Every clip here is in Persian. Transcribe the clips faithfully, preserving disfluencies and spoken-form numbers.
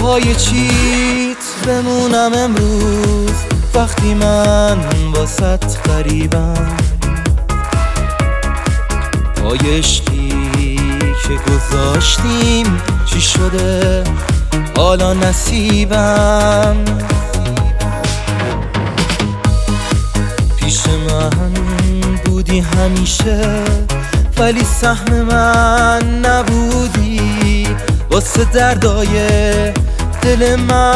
پای چیت بمونم امروز وقتی من واسط غریبم؟ پای عشقی که گذاشتیم چی شده حالا نصیبم؟ پیش من بودی همیشه ولی سهم من نبودی واسه دردای دل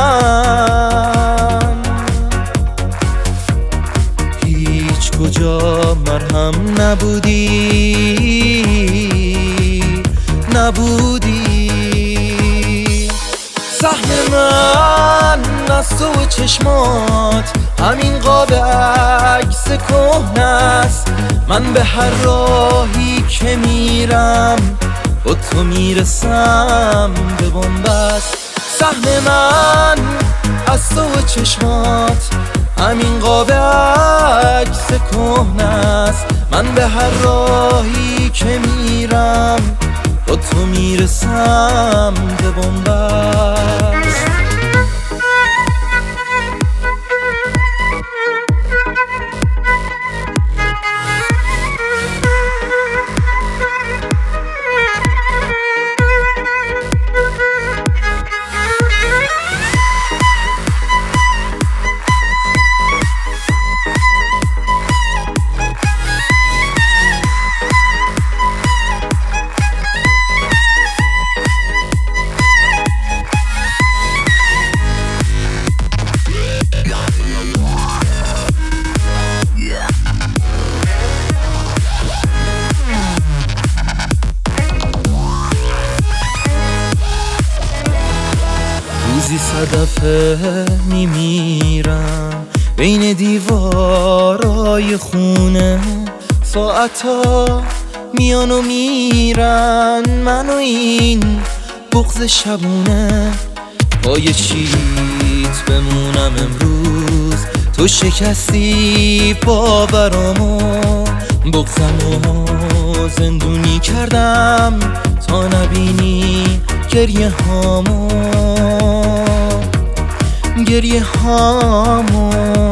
من. هیچ کجا مرهم نبودی نبودی سهم من از تو و چشمات همین قاب عکس کهنست. من به هر راهی که میرم با تو میرسم به بنبست. سهم من از تو و چشمات همین قاب عکس کهنست. من به هر راهی که میرم با تو میرسم به بنبست. روزی صدفه میمیرم بین دیوارای خونه. ساعتا میان و میرن من و این بغض شبونه. پای چیت بمونم امروز تو شکستی باورامو. بغضمو زندونی کردم تا نبینی گریه هامو گریه هامو.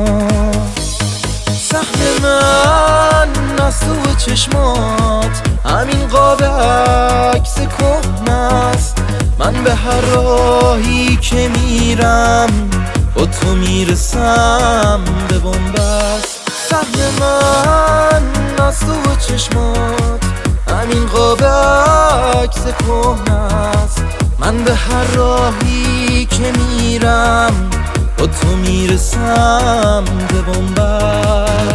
سهم من از تو و چشمات همین قاب عکس کهنست. من به هر راهی که میرم با تو میرسم به بنبست. سهم من از تو و چشمات همین قاب عکس کهنست. من به هر راهی که میرم با تو میرسم به بنبست.